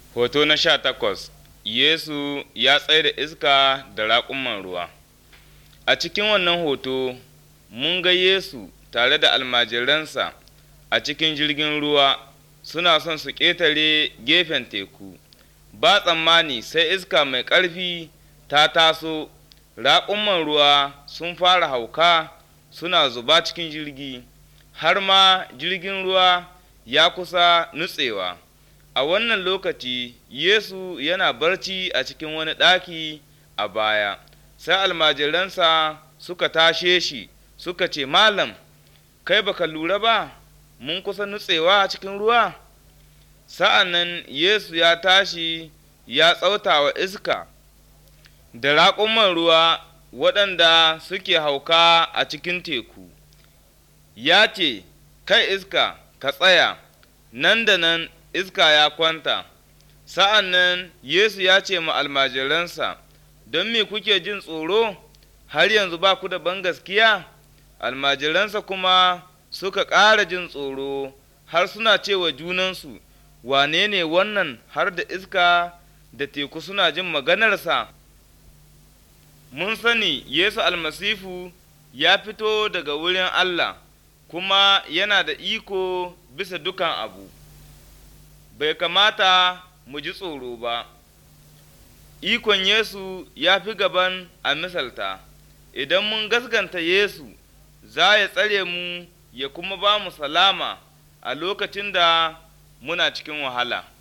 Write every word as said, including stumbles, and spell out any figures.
Hoto na sha takwas, Yesu ya tsaye da iska da raƙuman ruwa. A cikin wannan hoto, mun ga Yesu tare da almajiransa a cikin jirgin ruwa suna son su ƙetare gefen teku. Ba tsammani sai iska mai ƙarfi ta taso, raƙuman ruwa sun fara hauka suna zuba cikin jirgi, har ma jirgin ruwa ya kusa nutsewa. A wannan lokaci, Yesu yana barci a cikin wani ɗaki a baya, sai almajiransa suka tashe shi, suka ce, Malam, kai baka lura ba, mun kusa nutsewa a cikin ruwa? Sa'an nan Yesu ya tashi ya tsauta wa iska da raƙuman ruwa waɗanda suke hauka a cikin teku. Ya ce, Kai iska, ka tsaya, nan da nan iska ya kwanta. Sa'an nan Yesu ya ce ma almajiransa, Don me kuke jin tsoro, har yanzu ba ku da bangaskiya? Almajiransa kuma suka ƙara jin tsoro, har suna ce wa junansu, Wane ne wannan har da iska da teku suna jin maganarsa? Mun sani Yesu almasihu ya fito daga wurin Allah, kuma yana da iko bisa dukan abu. Bai kamata mu ji tsoro ba. Ikon Yesu ya fi gaban a misalta. Idan mun gaskanta Yesu, za ya tsare mu ya kuma ba mu salama a lokacin da muna cikin wahala.